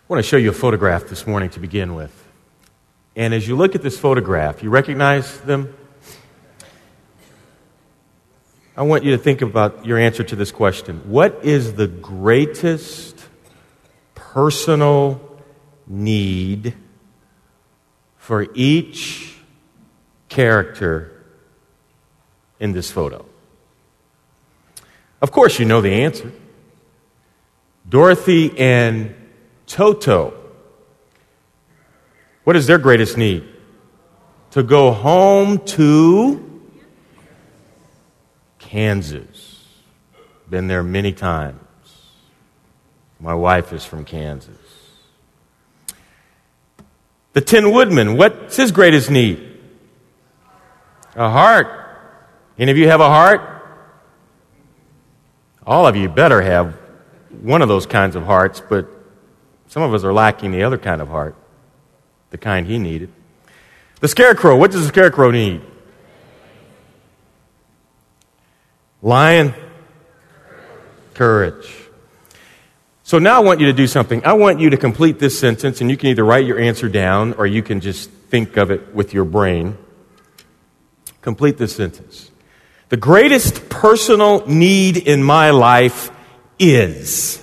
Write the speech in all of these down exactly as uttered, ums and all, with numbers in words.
I want to show you a photograph this morning to begin with. And as you look at this photograph, you recognize them? I want you to think about your answer to this question. What is the greatest personal need for each character in this photo? Of course, you know the answer. Dorothy and Toto. What is their greatest need? To go home to Kansas. Been there many times. My wife is from Kansas. The Tin Woodman, what's his greatest need? A heart. Any of you have a heart? All of you better have one of those kinds of hearts, but some of us are lacking the other kind of heart, the kind he needed. The Scarecrow, what does the Scarecrow need? Lion? Courage. So now I want you to do something. I want you to complete this sentence, and you can either write your answer down or you can just think of it with your brain. Complete this sentence. The greatest personal need in my life is.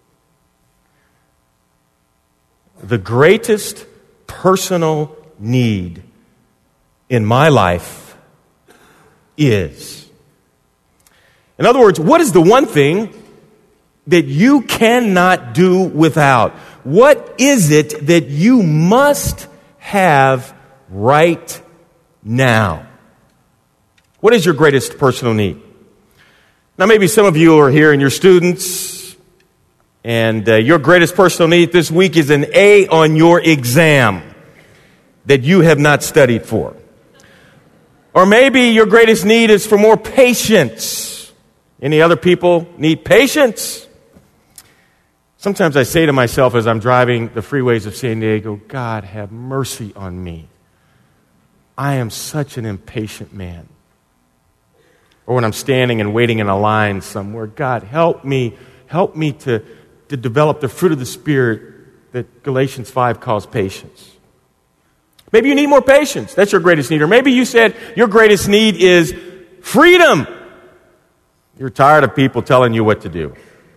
The greatest personal need in my life is. In other words, what is the one thing that you cannot do without? What is it that you must have right now? What is your greatest personal need? Now, maybe some of you are here and you're students, and uh, your greatest personal need this week is an A on your exam that you have not studied for. Or maybe your greatest need is for more patience. Any other people need patience? Sometimes I say to myself as I'm driving the freeways of San Diego, God, have mercy on me. I am such an impatient man. Or when I'm standing and waiting in a line somewhere, God, help me, help me to, to develop the fruit of the Spirit that Galatians five calls patience. Maybe you need more patience. That's your greatest need. Or maybe you said your greatest need is freedom. You're tired of people telling you what to do.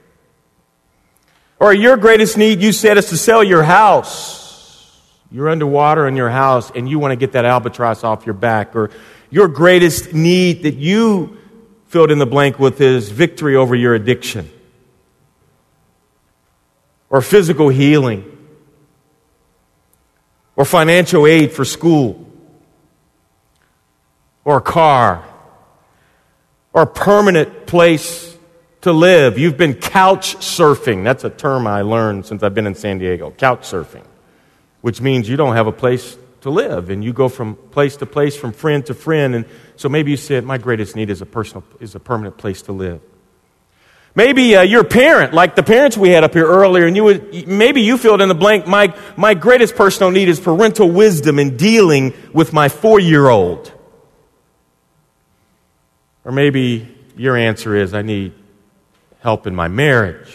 Or your greatest need, you said, is to sell your house. You're underwater in your house and you want to get that albatross off your back. Or your greatest need that you filled in the blank with is victory over your addiction. Or physical healing. Or financial aid for school. Or a car. Or a permanent place to live. You've been couch surfing. That's a term I learned since I've been in San Diego. Couch surfing. Which means you don't have a place to live, and you go from place to place, from friend to friend. And so maybe you said, my greatest need is a personal, is a permanent place to live. Maybe uh, you're a parent, like the parents we had up here earlier, and you would maybe you filled in the blank. My my greatest personal need is parental wisdom in dealing with my four-year-old. Or maybe your answer is, I need help in my marriage,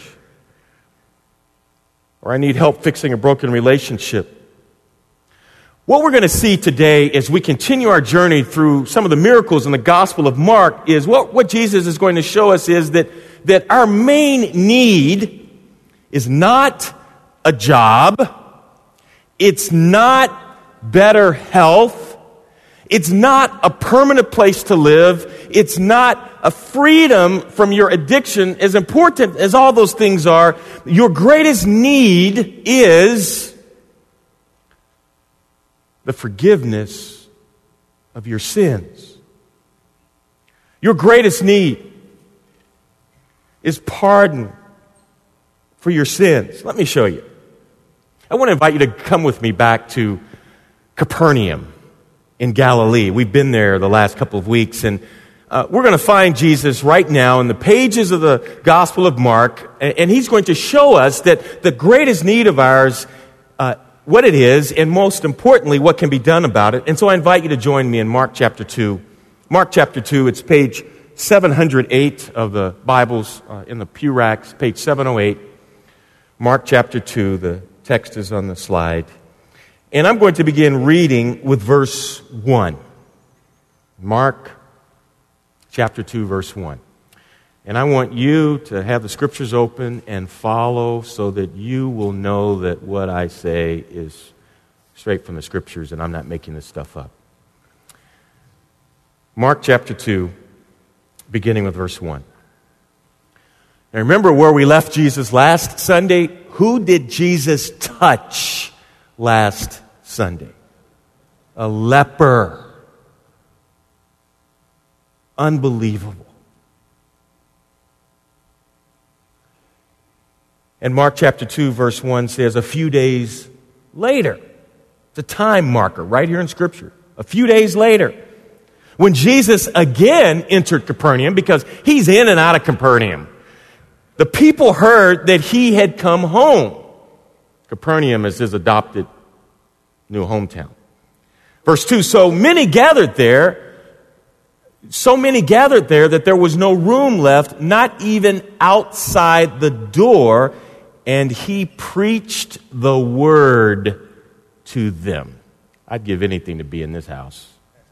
or I need help fixing a broken relationship. What we're going to see today as we continue our journey through some of the miracles in the Gospel of Mark is what, what Jesus is going to show us is that, that our main need is not a job, it's not better health, it's not a permanent place to live, it's not a freedom from your addiction. As important as all those things are, your greatest need is the forgiveness of your sins. Your greatest need is pardon for your sins. Let me show you. I want to invite you to come with me back to Capernaum in Galilee. We've been there the last couple of weeks, and uh, we're going to find Jesus right now in the pages of the Gospel of Mark, and he's going to show us that the greatest need of ours uh, what it is, and most importantly, what can be done about it. And so I invite you to join me in Mark chapter two. Mark chapter two, it's page seven hundred eight of the Bibles uh, in the pew racks, page seven oh eight. Mark chapter two, the text is on the slide. And I'm going to begin reading with verse one. Mark chapter two, verse one. And I want you to have the scriptures open and follow so that you will know that what I say is straight from the scriptures and I'm not making this stuff up. Mark chapter two, beginning with verse one. Now remember where we left Jesus last Sunday? Who did Jesus touch last Sunday? A leper. Unbelievable. And Mark chapter two, verse one says, a few days later. It's a time marker right here in Scripture. A few days later, when Jesus again entered Capernaum, because he's in and out of Capernaum, the people heard that he had come home. Capernaum is his adopted new hometown. Verse two, so many gathered there, so many gathered there that there was no room left, not even outside the door, and he preached the word to them. I'd give anything to be in this house.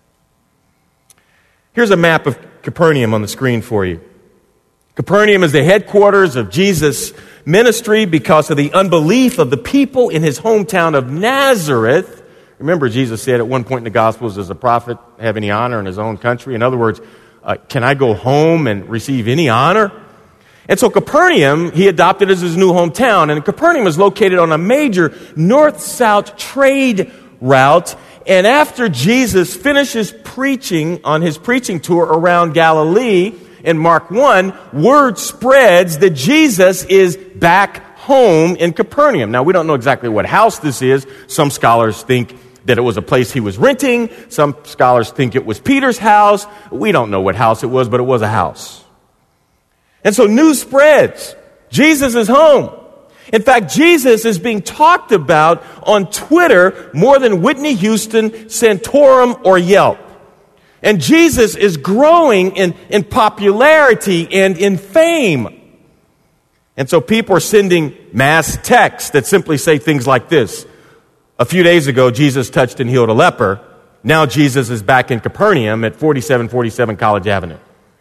Here's a map of Capernaum on the screen for you. Capernaum is the headquarters of Jesus' ministry because of the unbelief of the people in his hometown of Nazareth. Remember, Jesus said at one point in the Gospels, does a prophet have any honor in his own country? In other words, uh, can I go home and receive any honor? And so Capernaum, he adopted as his new hometown. And Capernaum is located on a major north-south trade route. And after Jesus finishes preaching on his preaching tour around Galilee, in Mark one, word spreads that Jesus is back home in Capernaum. Now, we don't know exactly what house this is. Some scholars think that it was a place he was renting. Some scholars think it was Peter's house. We don't know what house it was, but it was a house. And so news spreads. Jesus is home. In fact, Jesus is being talked about on Twitter more than Whitney Houston, Santorum, or Yelp. And Jesus is growing in, in popularity and in fame. And so people are sending mass texts that simply say things like this. A few days ago, Jesus touched and healed a leper. Now Jesus is back in Capernaum at forty-seven forty-seven College Avenue.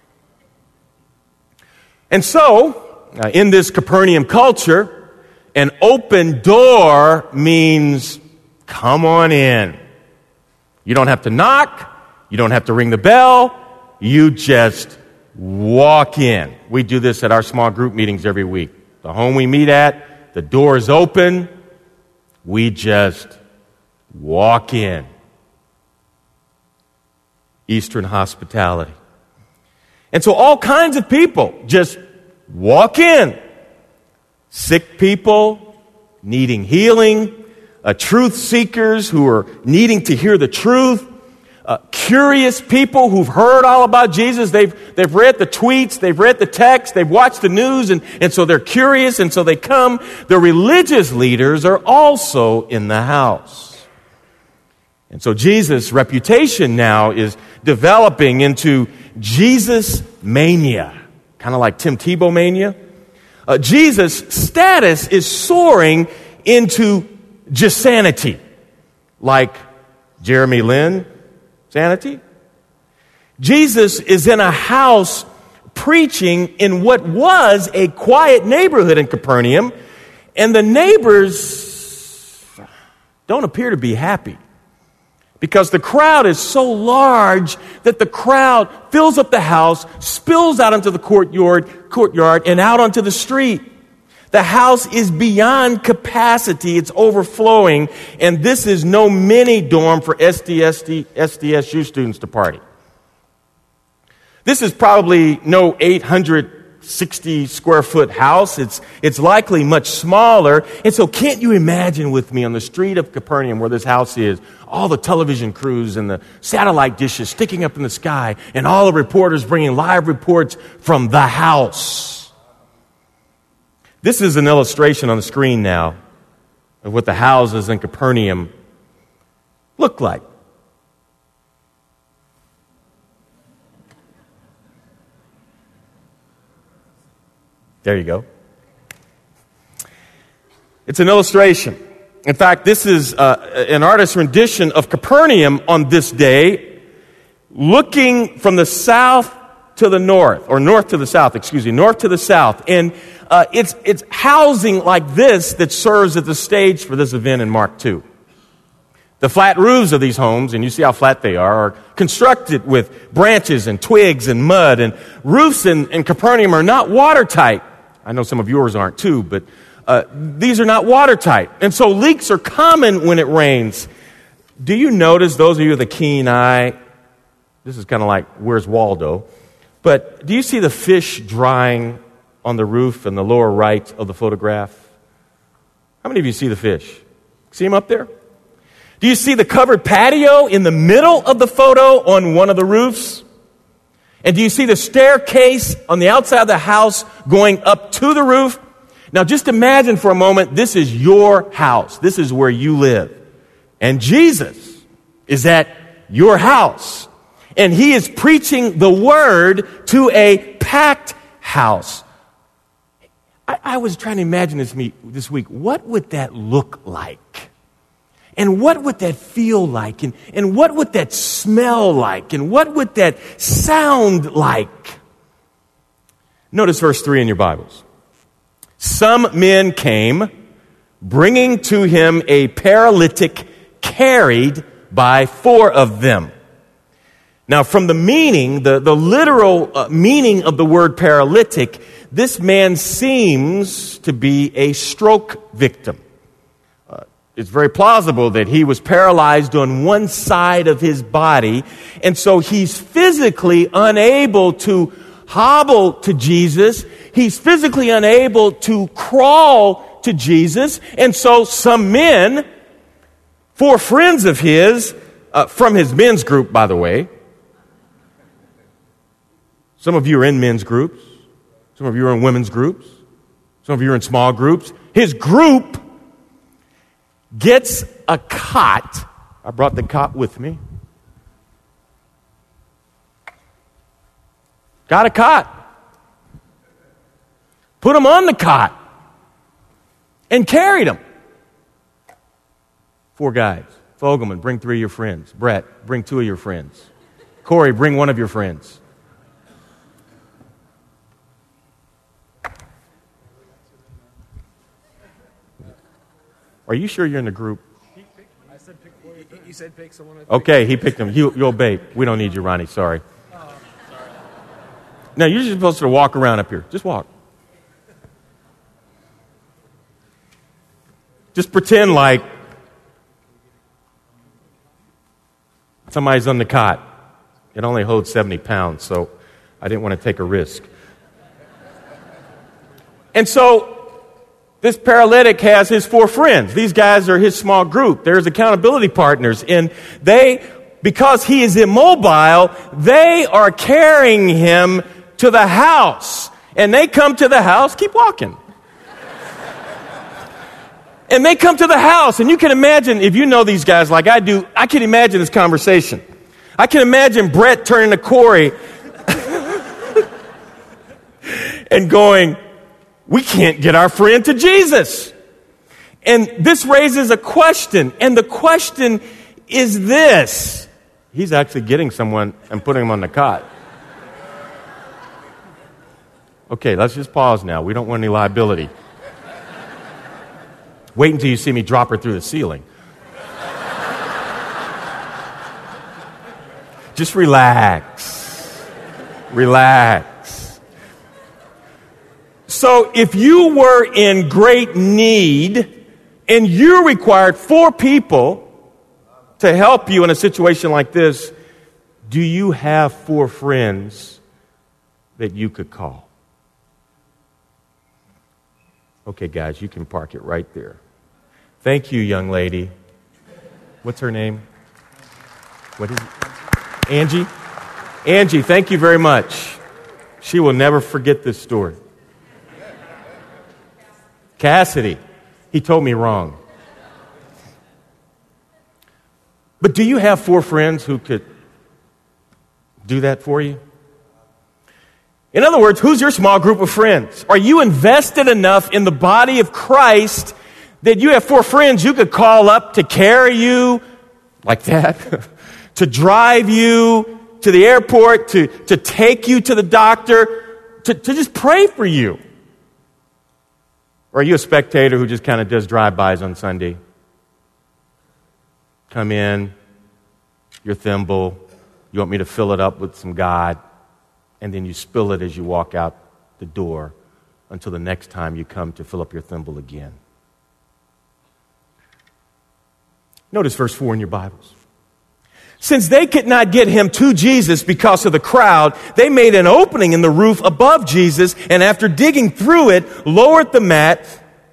And so, uh, in this Capernaum culture, an open door means come on in. You don't have to knock. You don't have to ring the bell. You just walk in. We do this at our small group meetings every week. The home we meet at, the door is open. We just walk in. Eastern hospitality. And so all kinds of people just walk in. Sick people needing healing, uh, truth seekers who are needing to hear the truth, uh, curious people who've heard all about Jesus. They've, they've read the tweets, they've read the text, they've watched the news, and, and so they're curious, and so they come. The religious leaders are also in the house. And so Jesus' reputation now is developing into Jesus mania, kind of like Tim Tebow mania. Uh, Jesus' status is soaring into Jesanity, like Jeremy Lin sanity. Jesus is in a house preaching in what was a quiet neighborhood in Capernaum, and the neighbors don't appear to be happy. Because the crowd is so large that the crowd fills up the house, spills out into the courtyard, courtyard and out onto the street. The house is beyond capacity. It's overflowing. And this is no mini dorm for S D S U students to party. This is probably no eight hundred sixty square foot house. It's, it's likely much smaller. And so can't you imagine with me on the street of Capernaum where this house is, all the television crews and the satellite dishes sticking up in the sky and all the reporters bringing live reports from the house. This is an illustration on the screen now of what the houses in Capernaum look like. There you go. It's an illustration. In fact, this is uh, an artist's rendition of Capernaum on this day, looking from the south to the north, or north to the south, excuse me, north to the south. And uh, it's, it's housing like this that serves as the stage for this event in Mark two. The flat roofs of these homes, and you see how flat they are, are constructed with branches and twigs and mud. And roofs in, in Capernaum are not watertight. I know some of yours aren't too, but uh, these are not watertight. And so leaks are common when it rains. Do you notice, those of you with a keen eye, this is kind of like, where's Waldo? But do you see the fish drying on the roof in the lower right of the photograph? How many of you see the fish? See them up there? Do you see the covered patio in the middle of the photo on one of the roofs? And do you see the staircase on the outside of the house going up to the roof? Now just imagine for a moment, this is your house. This is where you live. And Jesus is at your house. And he is preaching the word to a packed house. I, I was trying to imagine this, me, this week. What would that look like? And what would that feel like? And, and what would that smell like? And what would that sound like? Notice verse three in your Bibles. Some men came, bringing to him a paralytic carried by four of them. Now, from the meaning, the, the literal uh, meaning of the word paralytic, this man seems to be a stroke victim. Uh, it's very plausible that he was paralyzed on one side of his body, and so he's physically unable to hobble to Jesus. He's physically unable to crawl to Jesus, and so some men, four friends of his, uh, from his men's group, by the way. Some of you are in men's groups. Some of you are in women's groups. Some of you are in small groups. His group gets a cot. I brought the cot with me. Got a cot. Put him on the cot. And carried him. Four guys. Fogelman, bring three of your friends. Brett, bring two of your friends. Corey, bring one of your friends. Are you sure you're in the group? I said pick, he said pick someone. Okay, he picked him. You, you obeyed. We don't need you, Ronnie. Sorry. Oh, sorry. Now, you're just supposed to walk around up here. Just walk. Just pretend like somebody's on the cot. It only holds seventy pounds, so I didn't want to take a risk. And so this paralytic has his four friends. These guys are his small group. There's accountability partners. And they, because he is immobile, they are carrying him to the house. And they come to the house. Keep walking. And they come to the house. And you can imagine, if you know these guys like I do, I can imagine this conversation. I can imagine Brett turning to Corey and going, we can't get our friend to Jesus. And this raises a question. And the question is this. He's actually getting someone and putting him on the cot. Okay, let's just pause now. We don't want any liability. Wait until you see me drop her through the ceiling. Just relax. Relax. So if you were in great need and you required four people to help you in a situation like this, do you have four friends that you could call? Okay, guys, you can park it right there. Thank you, young lady. What's her name? What is it? Angie? Angie, thank you very much. She will never forget this story. Cassidy. He told me wrong. But do you have four friends who could do that for you? In other words, who's your small group of friends? Are you invested enough in the body of Christ That you have four friends you could call up to carry you like that, to drive you to the airport, to, to take you to the doctor, to, to just pray for you. Or are you a spectator who just kind of does drive-bys on Sunday? Come in, your thimble, you want me to fill it up with some God, and then you spill it as you walk out the door until the next time you come to fill up your thimble again. Notice verse four in your Bibles. Since they could not get him to Jesus because of the crowd, they made an opening in the roof above Jesus, and after digging through it, lowered the mat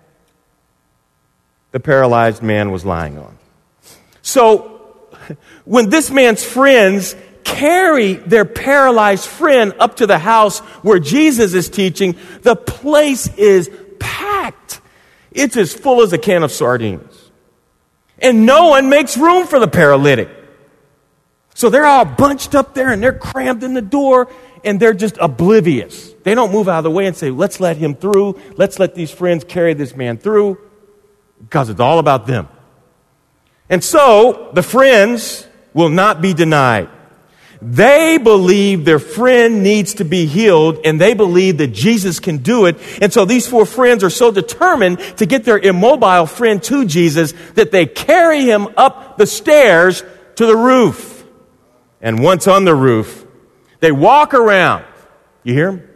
the paralyzed man was lying on. So, when this man's friends carry their paralyzed friend up to the house where Jesus is teaching, the place is packed. It's as full as a can of sardines. And no one makes room for the paralytic. So they're all bunched up there and they're crammed in the door and they're just oblivious. They don't move out of the way and say, let's let him through. Let's let these friends carry this man through, because it's all about them. And so the friends will not be denied. They believe their friend needs to be healed, and they believe that Jesus can do it. And so these four friends are so determined to get their immobile friend to Jesus that they carry him up the stairs to the roof. And once on the roof, they walk around. You hear them?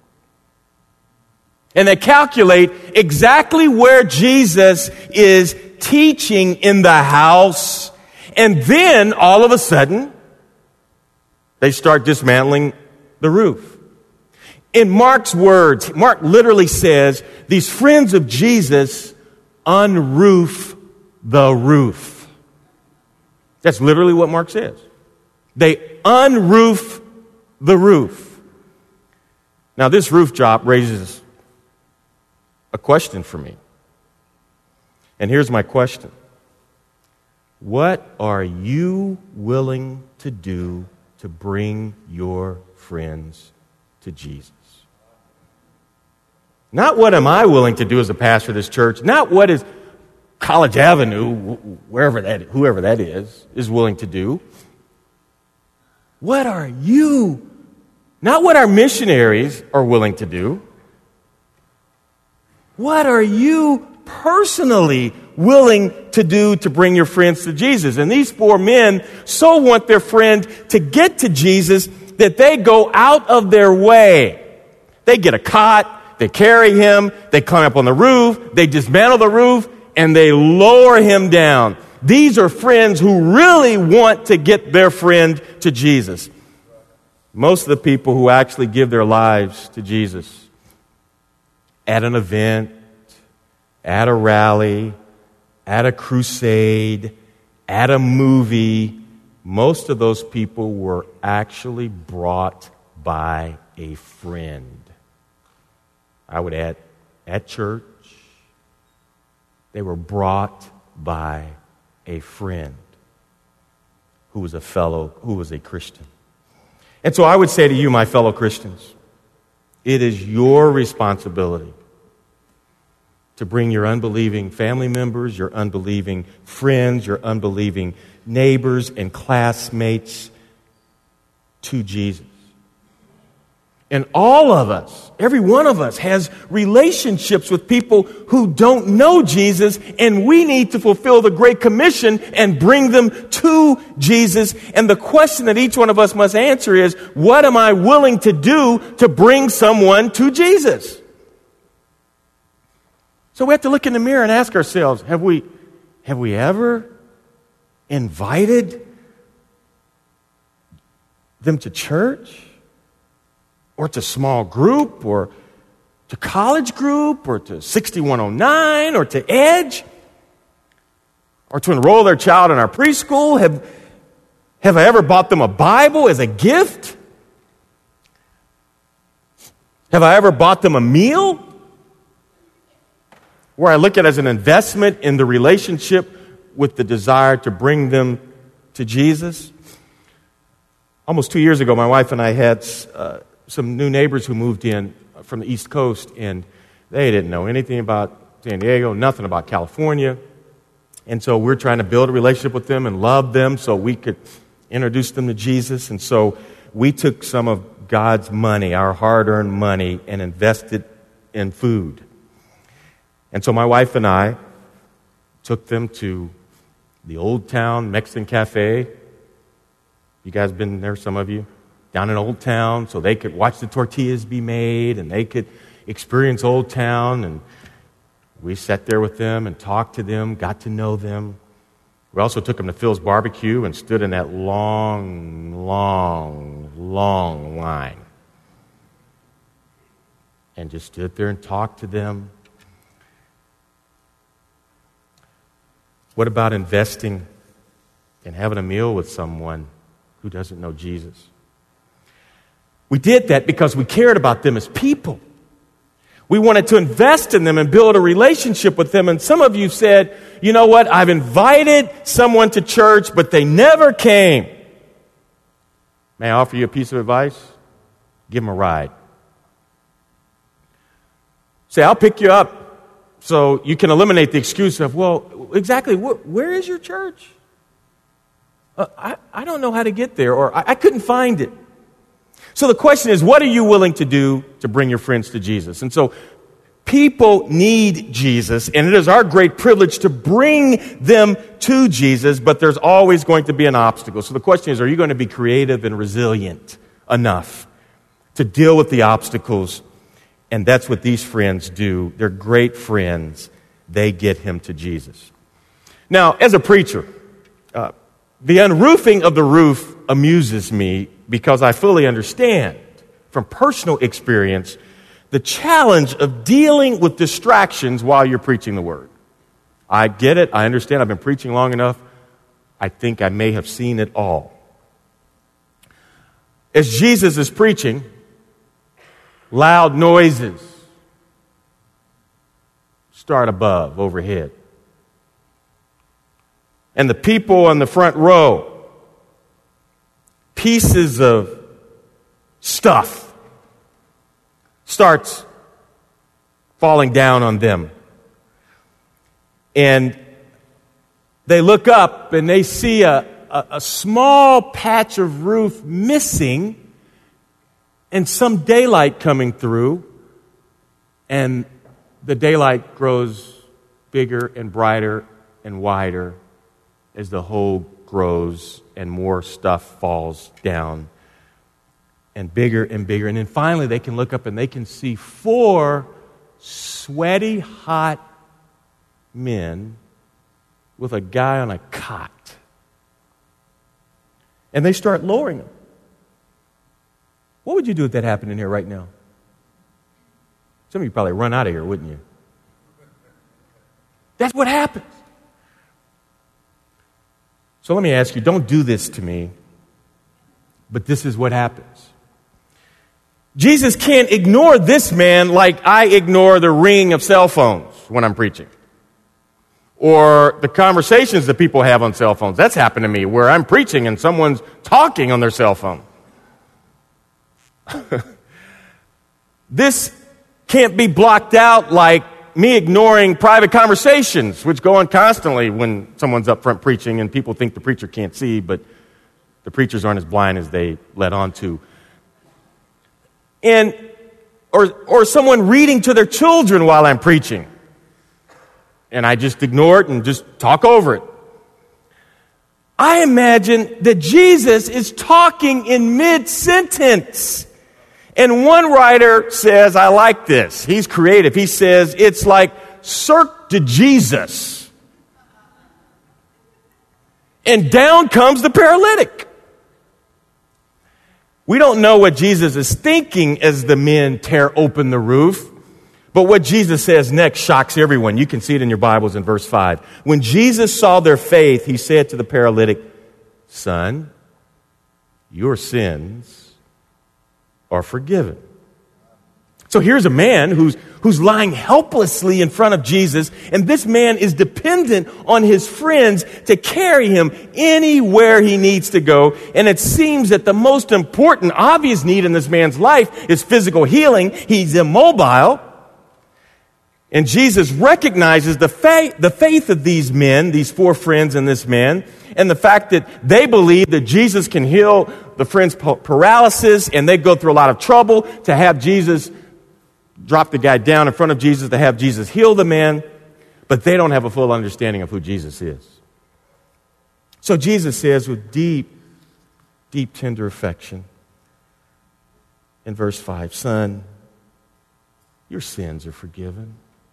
And they calculate exactly where Jesus is teaching in the house. And then, all of a sudden, they start dismantling the roof. In Mark's words, Mark literally says, these friends of Jesus unroof the roof. That's literally what Mark says. They unroof the roof. Now, this roof job raises a question for me. And here's my question. What are you willing to do to bring your friends to Jesus? Not what am I willing to do as a pastor of this church, not what is College Avenue, wherever that, whoever that is, is willing to do. What are you, not what our missionaries are willing to do. What are you personally willing to do to bring your friends to Jesus? And these four men so want their friend to get to Jesus that they go out of their way. They get a cot, they carry him, they climb up on the roof, they dismantle the roof, and they lower him down. These are friends who really want to get their friend to Jesus. Most of the people who actually give their lives to Jesus at an event, at a rally, at a crusade, at a movie, most of those people were actually brought by a friend. I would add, at church, they were brought by a friend who was a fellow, who was a Christian. And so I would say to you, my fellow Christians, it is your responsibility to bring your unbelieving family members, your unbelieving friends, your unbelieving neighbors and classmates to Jesus. And all of us, every one of us, has relationships with people who don't know Jesus, and we need to fulfill the Great Commission and bring them to Jesus. And the question that each one of us must answer is, what am I willing to do to bring someone to Jesus? So we have to look in the mirror and ask ourselves, have we, have we ever invited them to church? Or to small group, or to college group, or to sixty-one oh nine, or to Edge, or to enroll their child in our preschool? Have, have I ever bought them a Bible as a gift? Have I ever bought them a meal? Where I look at it as an investment in the relationship with the desire to bring them to Jesus? Almost two years ago, my wife and I had Uh, some new neighbors who moved in from the East Coast, and they didn't know anything about San Diego, nothing about California. And so we're trying to build a relationship with them and love them so we could introduce them to Jesus. And so we took some of God's money, our hard-earned money, and invested in food. And so my wife and I took them to the Old Town Mexican Cafe. You guys been there, some of you? Down in Old Town, so they could watch the tortillas be made and they could experience Old Town. And we sat there with them and talked to them, got to know them. We also took them to Phil's Barbecue and stood in that long, long, long line. And just stood there and talked to them. What about investing and having a meal with someone who doesn't know Jesus? We did that because we cared about them as people. We wanted to invest in them and build a relationship with them. And some of you said, you know what, I've invited someone to church, but they never came. May I offer you a piece of advice? Give them a ride. Say, I'll pick you up so you can eliminate the excuse of, well, exactly, wh- where is your church? Uh, I, I don't know how to get there, or I, I couldn't find it. So the question is, what are you willing to do to bring your friends to Jesus? And so people need Jesus, and it is our great privilege to bring them to Jesus, but there's always going to be an obstacle. So the question is, are you going to be creative and resilient enough to deal with the obstacles? And that's what these friends do. They're great friends. They get him to Jesus. Now, as a preacher, uh, the unroofing of the roof amuses me because I fully understand from personal experience the challenge of dealing with distractions while you're preaching the word. I get it. I understand. I've been preaching long enough. I think I may have seen it all. As Jesus is preaching, loud noises start above, overhead. And the people on the front row, pieces of stuff starts falling down on them. And they look up and they see a, a, a small patch of roof missing and some daylight coming through. And the daylight grows bigger and brighter and wider as the hole grows and more stuff falls down, and bigger and bigger. And then finally they can look up and they can see four sweaty, hot men with a guy on a cot. And they start lowering him. What would you do if that happened in here right now? Some of you probably run out of here, wouldn't you? That's what happens. So let me ask you, don't do this to me, but this is what happens. Jesus can't ignore this man like I ignore the ringing of cell phones when I'm preaching, or the conversations that people have on cell phones. That's happened to me, where I'm preaching and someone's talking on their cell phone. This can't be blocked out like me ignoring private conversations, which go on constantly when someone's up front preaching and people think the preacher can't see, but the preachers aren't as blind as they let on to. And or or someone reading to their children while I'm preaching, and I just ignore it and just talk over it. I imagine that Jesus is talking in mid-sentence. And one writer says, I like this. He's creative. He says, it's like Cirque de Jesus. And down comes the paralytic. We don't know what Jesus is thinking as the men tear open the roof. But what Jesus says next shocks everyone. You can see it in your Bibles in verse five. When Jesus saw their faith, he said to the paralytic, Son, your sins are forgiven. So here's a man who's who's lying helplessly in front of Jesus, and this man is dependent on his friends to carry him anywhere he needs to go. And it seems that the most important, obvious need in this man's life is physical healing. He's immobile. And Jesus recognizes the faith, the faith of these men, these four friends and this man, and the fact that they believe that Jesus can heal the friend's paralysis, and they go through a lot of trouble to have Jesus drop the guy down in front of Jesus, to have Jesus heal the man, but they don't have a full understanding of who Jesus is. So Jesus says with deep, deep, tender affection in verse five, "Son, your sins are forgiven."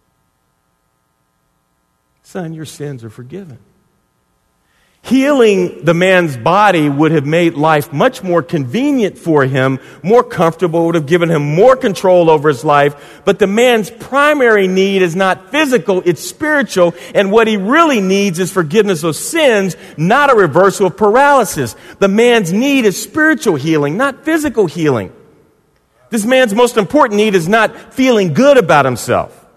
Son, your sins are forgiven. Healing the man's body would have made life much more convenient for him, more comfortable, would have given him more control over his life. But the man's primary need is not physical, it's spiritual. And what he really needs is forgiveness of sins, not a reversal of paralysis. The man's need is spiritual healing, not physical healing. This man's most important need is not feeling good about himself.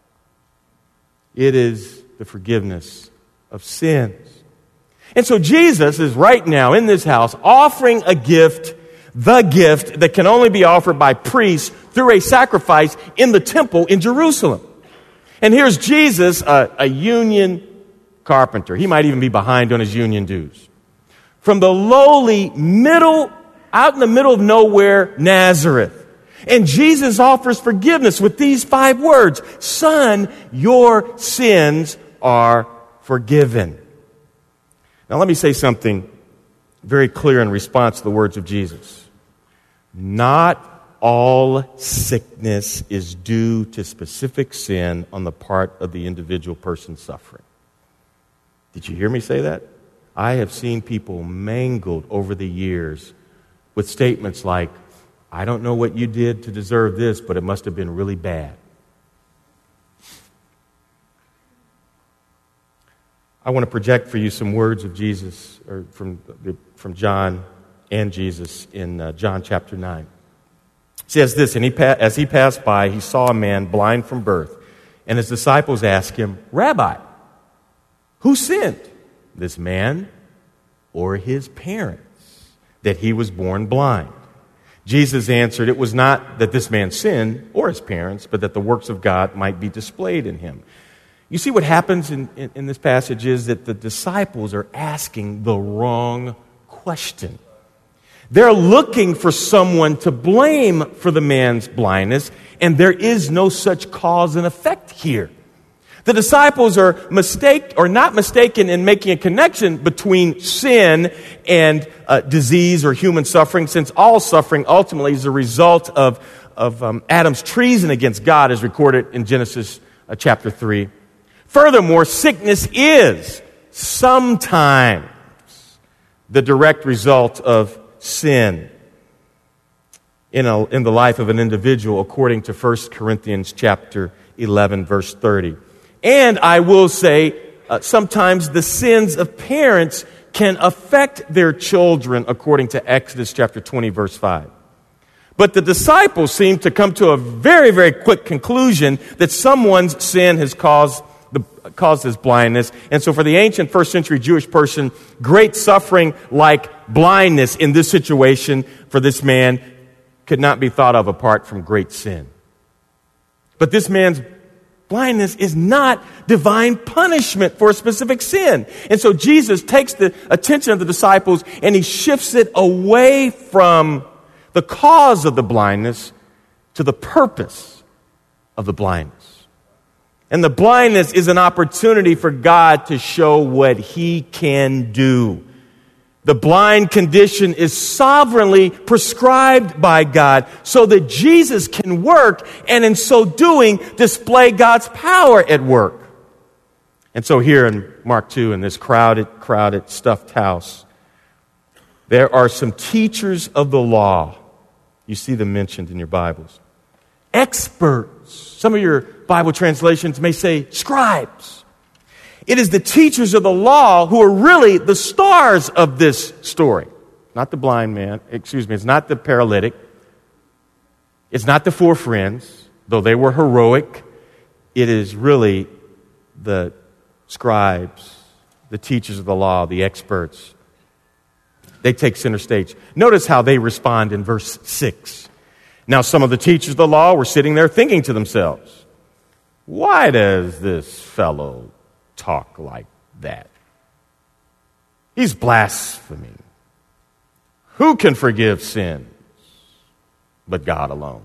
It is the forgiveness of sins. And so Jesus is right now in this house offering a gift, the gift that can only be offered by priests through a sacrifice in the temple in Jerusalem. And here's Jesus, a, a union carpenter. He might even be behind on his union dues. From the lowly middle, out in the middle of nowhere, Nazareth. And Jesus offers forgiveness with these five words: "Son, your sins are forgiven." Now let me say something very clear in response to the words of Jesus. Not all sickness is due to specific sin on the part of the individual person suffering. Did you hear me say that? I have seen people mangled over the years with statements like, "I don't know what you did to deserve this, but it must have been really bad." I want to project for you some words of Jesus, or from, from John and Jesus in uh, John chapter nine. It says this, and he pa- as he passed by, he saw a man blind from birth. And his disciples asked him, "Rabbi, who sinned, this man or his parents, that he was born blind?" Jesus answered, "It was not that this man sinned or his parents, but that the works of God might be displayed in him." You see, what happens in, in, in this passage is that the disciples are asking the wrong question. They're looking for someone to blame for the man's blindness, and there is no such cause and effect here. The disciples are mistake or not mistaken in making a connection between sin and uh, disease or human suffering, since all suffering ultimately is a result of, of um, Adam's treason against God, as recorded in Genesis uh, chapter three. Furthermore, sickness is sometimes the direct result of sin in, a, in the life of an individual, according to First Corinthians chapter eleven, verse thirty. And I will say, uh, sometimes the sins of parents can affect their children, according to Exodus chapter twenty, verse five. But the disciples seem to come to a very, very quick conclusion that someone's sin has caused The, caused his blindness. And so for the ancient first century Jewish person, great suffering like blindness in this situation for this man could not be thought of apart from great sin. But this man's blindness is not divine punishment for a specific sin. And so Jesus takes the attention of the disciples and he shifts it away from the cause of the blindness to the purpose of the blindness. And the blindness is an opportunity for God to show what He can do. The blind condition is sovereignly prescribed by God so that Jesus can work and in so doing display God's power at work. And so here in Mark two, in this crowded, crowded, stuffed house, there are some teachers of the law. You see them mentioned in your Bibles. Experts. Some of your Bible translations may say scribes. It is the teachers of the law who are really the stars of this story. Not the blind man, excuse me, it's not the paralytic. It's not the four friends, though they were heroic. It is really the scribes, the teachers of the law, the experts. They take center stage. Notice how they respond in verse six. Now some of the teachers of the law were sitting there thinking to themselves, why does this fellow talk like that? He's blaspheming. Who can forgive sins but God alone?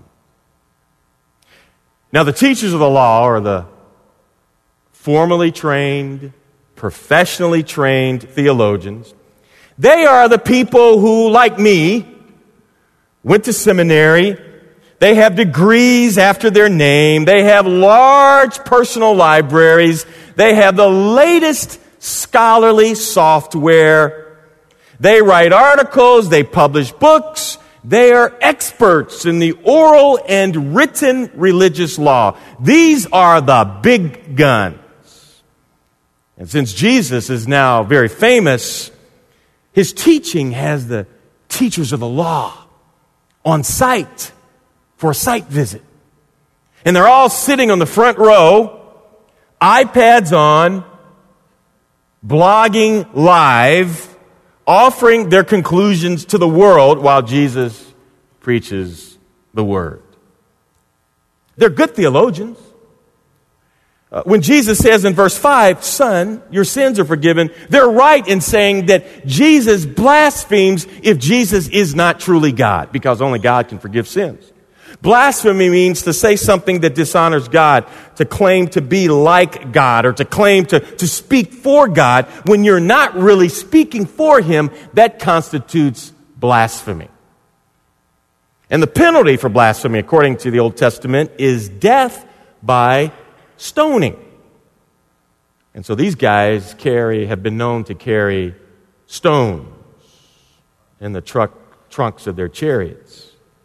Now, the teachers of the law are the formally trained, professionally trained theologians. They are the people who, like me, went to seminary. They have degrees after their name. They have large personal libraries. They have the latest scholarly software. They write articles. They publish books. They are experts in the oral and written religious law. These are the big guns. And since Jesus is now very famous, his teaching has the teachers of the law on site for a site visit. And they're all sitting on the front row, iPads on, blogging live, offering their conclusions to the world while Jesus preaches the word. They're good theologians. Uh, when Jesus says in verse five, "Son, your sins are forgiven," they're right in saying that Jesus blasphemes if Jesus is not truly God, because only God can forgive sins. Blasphemy means to say something that dishonors God, to claim to be like God, or to claim to, to speak for God when you're not really speaking for Him. That constitutes blasphemy. And the penalty for blasphemy, according to the Old Testament, is death by stoning. And so these guys carry, have been known to carry stones in the truck, trunks of their chariots.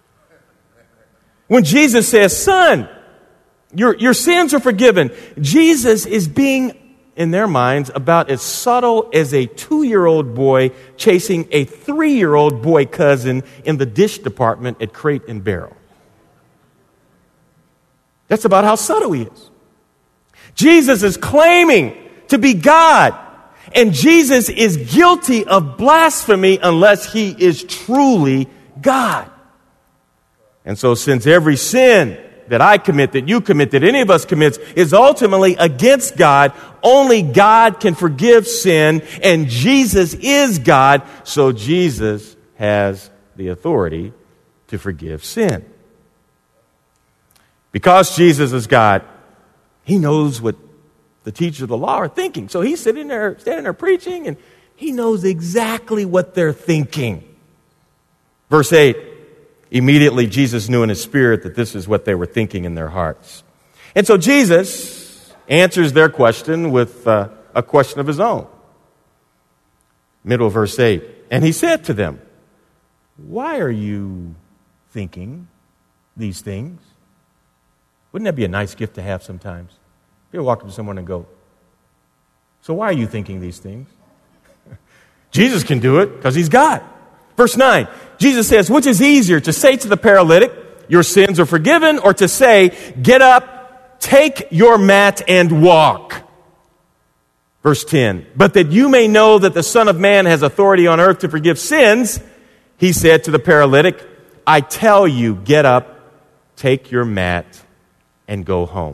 When Jesus says, "Son, your, your sins are forgiven," Jesus is being, in their minds, about as subtle as a two-year-old boy chasing a three-year-old boy cousin in the dish department at Crate and Barrel. That's about how subtle he is. Jesus is claiming to be God, and Jesus is guilty of blasphemy unless he is truly God. And so since every sin that I commit, that you commit, that any of us commits, is ultimately against God, only God can forgive sin, and Jesus is God, so Jesus has the authority to forgive sin. Because Jesus is God, he knows what the teachers of the law are thinking. So he's sitting there, standing there preaching, and he knows exactly what they're thinking. Verse eight, immediately Jesus knew in his spirit that this is what they were thinking in their hearts. And so Jesus answers their question with uh, a question of his own. Middle of verse eight. And he said to them, "Why are you thinking these things?" Wouldn't that be a nice gift to have sometimes? You ever walk up to someone and go, "So why are you thinking these things?" Jesus can do it because he's God. Verse nine, Jesus says, "Which is easier, to say to the paralytic, 'Your sins are forgiven,' or to say, 'Get up, take your mat and walk'?" Verse ten, "But that you may know that the Son of Man has authority on earth to forgive sins," he said to the paralytic, "I tell you, get up, take your mat, and go home."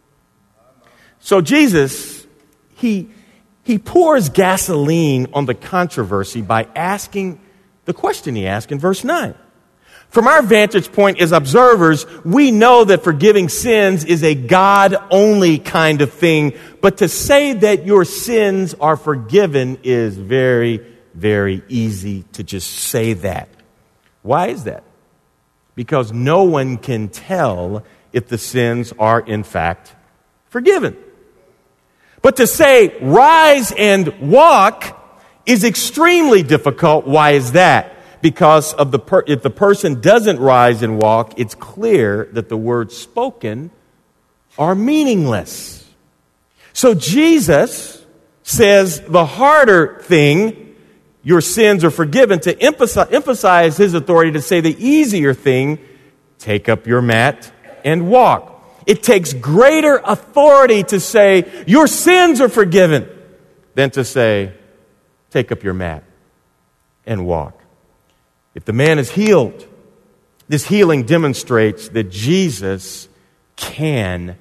So Jesus, he, he pours gasoline on the controversy by asking the question he asked in verse nine. From our vantage point as observers, we know that forgiving sins is a God-only kind of thing, but to say that your sins are forgiven is very, very easy to just say that. Why is that? Because no one can tell if the sins are in fact forgiven. But to say, "Rise and walk," is extremely difficult. Why is that? Because of the per- if the person doesn't rise and walk, it's clear that the words spoken are meaningless. So Jesus says the harder thing, "Your sins are forgiven," to emphasize, emphasize his authority to say the easier thing, "Take up your mat and walk." It takes greater authority to say, "Your sins are forgiven," than to say, "Take up your mat and walk." If the man is healed, this healing demonstrates that Jesus can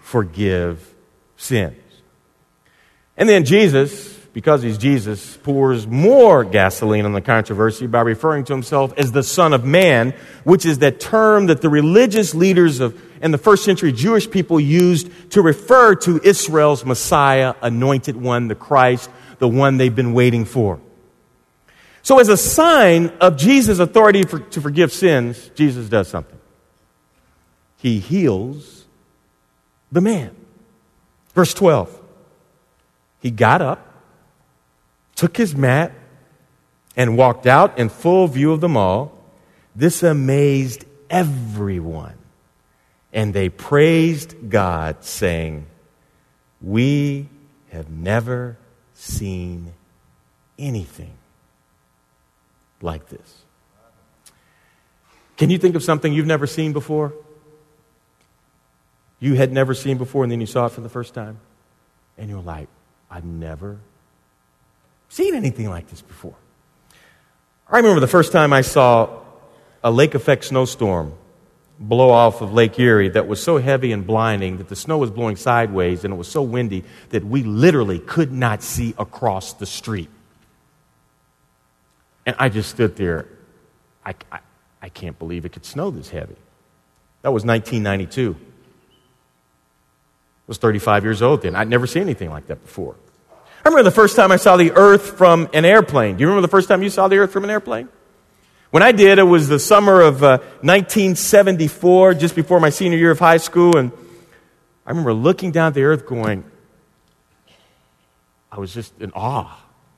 forgive sins. And then Jesus, because he's Jesus, pours more gasoline on the controversy by referring to himself as the Son of Man, which is that term that the religious leaders of and the first century Jewish people used to refer to Israel's Messiah, anointed one, the Christ, the one they've been waiting for. So as a sign of Jesus' authority for, to forgive sins, Jesus does something. He heals the man. Verse twelve. He got up, took his mat, and walked out in full view of them all. This amazed everyone. And they praised God, saying, "We have never seen anything like this." Can you think of something you've never seen before? You had never seen before, and then you saw it for the first time? And you're like, I've never seen anything like this before. I remember the first time I saw a lake effect snowstorm blow off of Lake Erie that was so heavy and blinding that the snow was blowing sideways and it was so windy that we literally could not see across the street. And I just stood there. I, I, I can't believe it could snow this heavy. That was nineteen ninety-two. I was thirty-five years old then. I'd never seen anything like that before. I remember the first time I saw the earth from an airplane. Do you remember the first time you saw the earth from an airplane? When I did, it was the summer of uh, nineteen seventy-four, just before my senior year of high school, and I remember looking down at the earth going, I was just in awe.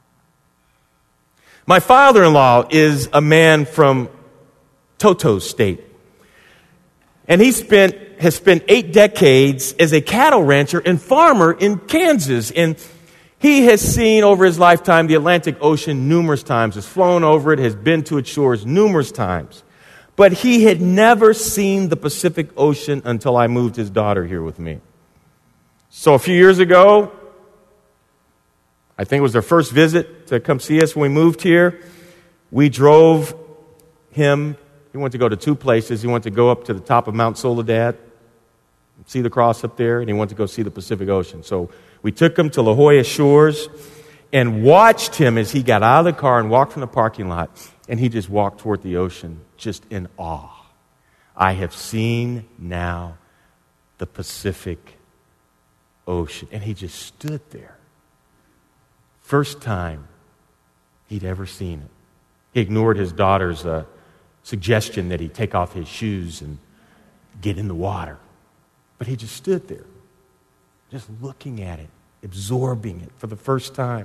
My father-in-law is a man from Toto State, and he spent has spent eight decades as a cattle rancher and farmer in Kansas, and he has seen over his lifetime the Atlantic Ocean numerous times, has flown over it, has been to its shores numerous times. But he had never seen the Pacific Ocean until I moved his daughter here with me. So a few years ago, I think it was their first visit to come see us when we moved here, we drove him. He wanted to go to two places. He wanted to go up to the top of Mount Soledad, see the cross up there, and he wanted to go see the Pacific Ocean. So we took him to La Jolla Shores and watched him as he got out of the car and walked from the parking lot, and he just walked toward the ocean just in awe. I have seen now the Pacific Ocean. And he just stood there. First time he'd ever seen it. He ignored his daughter's uh, suggestion that he take off his shoes and get in the water. But he just stood there, just looking at it, absorbing it for the first time.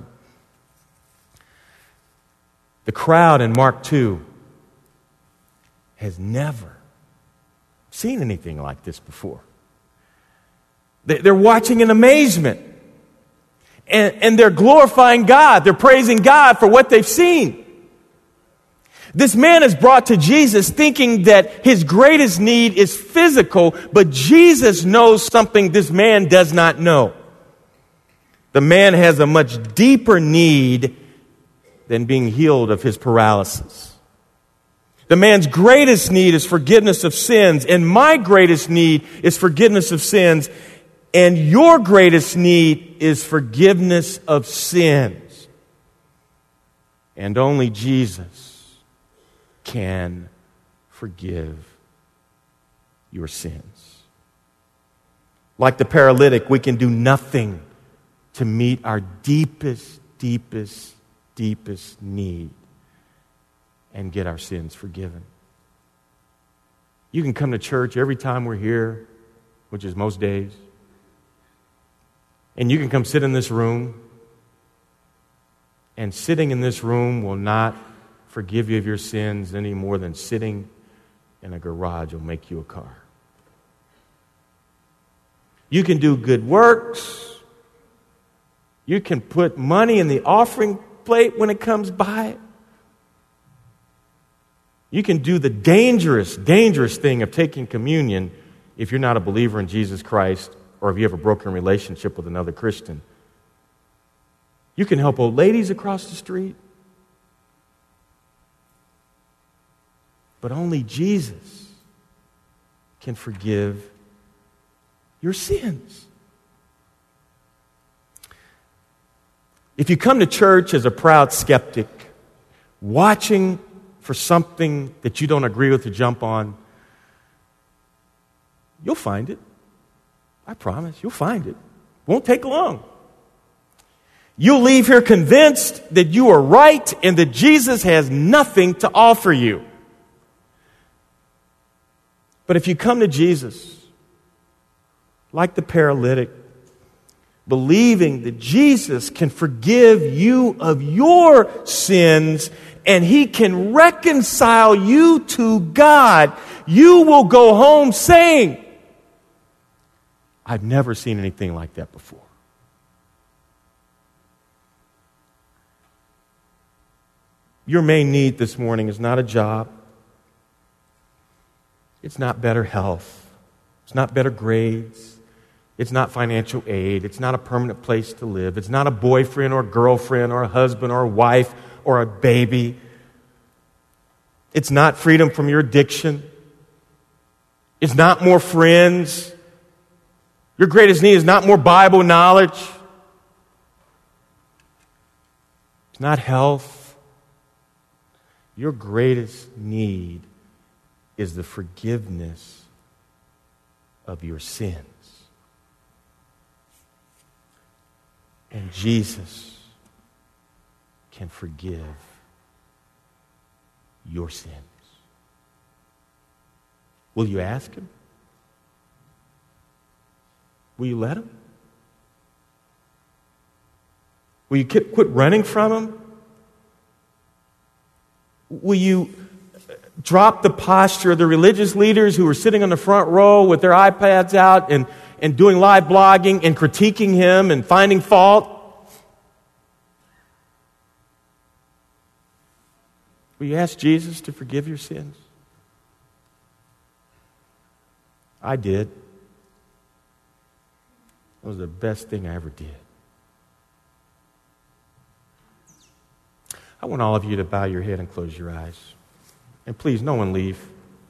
The crowd in Mark two has never seen anything like this before. They're watching in amazement. And, and they're glorifying God. They're praising God for what they've seen. This man is brought to Jesus thinking that his greatest need is physical, but Jesus knows something this man does not know. The man has a much deeper need than being healed of his paralysis. The man's greatest need is forgiveness of sins, and my greatest need is forgiveness of sins, and your greatest need is forgiveness of sins. And only Jesus can forgive your sins. Like the paralytic, we can do nothing to meet our deepest, deepest, deepest need and get our sins forgiven. You can come to church every time we're here, which is most days, and you can come sit in this room, and sitting in this room will not forgive you of your sins any more than sitting in a garage will make you a car. You can do good works. You can put money in the offering plate when it comes by. You can do the dangerous, dangerous thing of taking communion if you're not a believer in Jesus Christ or if you have a broken relationship with another Christian. You can help old ladies across the street. But only Jesus can forgive your sins. If you come to church as a proud skeptic, watching for something that you don't agree with to jump on, you'll find it. I promise, you'll find it. Won't take long. You'll leave here convinced that you are right and that Jesus has nothing to offer you. But if you come to Jesus, like the paralytic, believing that Jesus can forgive you of your sins and He can reconcile you to God, you will go home saying, I've never seen anything like that before. Your main need this morning is not a job. It's not better health. It's not better grades. It's not financial aid. It's not a permanent place to live. It's not a boyfriend or girlfriend or a husband or a wife or a baby. It's not freedom from your addiction. It's not more friends. Your greatest need is not more Bible knowledge. It's not health. Your greatest need is the forgiveness of your sins. And Jesus can forgive your sins. Will you ask Him? Will you let Him? Will you quit running from Him? Will you drop the posture of the religious leaders who are sitting on the front row with their iPads out and, and doing live blogging and critiquing Him and finding fault? Will you ask Jesus to forgive your sins? I did. It was the best thing I ever did. I want all of you to bow your head and close your eyes. And please, no one leave.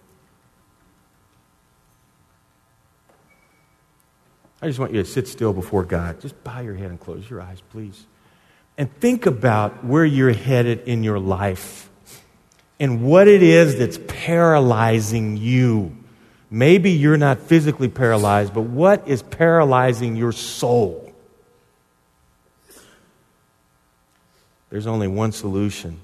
I just want you to sit still before God. Just bow your head and close your eyes, please. And think about where you're headed in your life and what it is that's paralyzing you. Maybe you're not physically paralyzed, but what is paralyzing your soul? There's only one solution,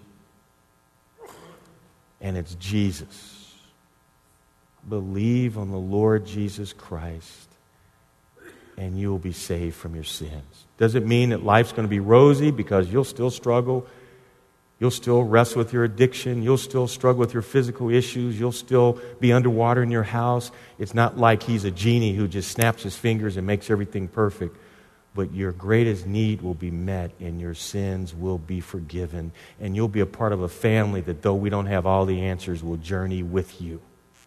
and it's Jesus. Believe on the Lord Jesus Christ, and you'll be saved from your sins. Does it mean that life's going to be rosy? Because you'll still struggle. You'll still wrestle with your addiction. You'll still struggle with your physical issues. You'll still be underwater in your house. It's not like He's a genie who just snaps His fingers and makes everything perfect. But your greatest need will be met and your sins will be forgiven. And you'll be a part of a family that, though we don't have all the answers, will journey with you.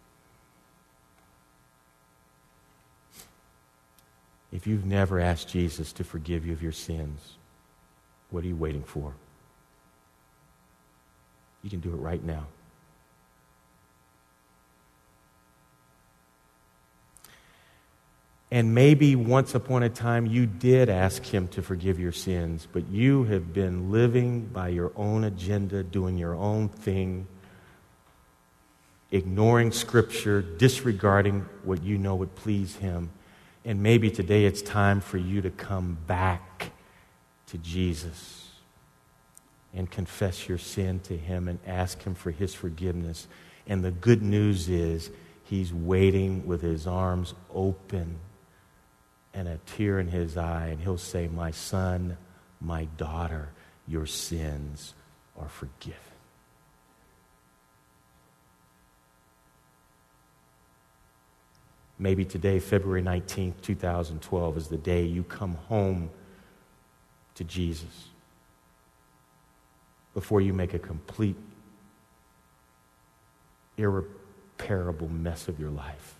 If you've never asked Jesus to forgive you of your sins, what are you waiting for? You can do it right now. And maybe once upon a time you did ask Him to forgive your sins, but you have been living by your own agenda, doing your own thing, ignoring Scripture, disregarding what you know would please Him. And maybe today it's time for you to come back to Jesus and confess your sin to Him and ask Him for His forgiveness. And the good news is He's waiting with His arms open and a tear in His eye, and He'll say, my son, my daughter, your sins are forgiven. Maybe today, February nineteenth, twenty twelve, is the day you come home to Jesus before you make a complete, irreparable mess of your life.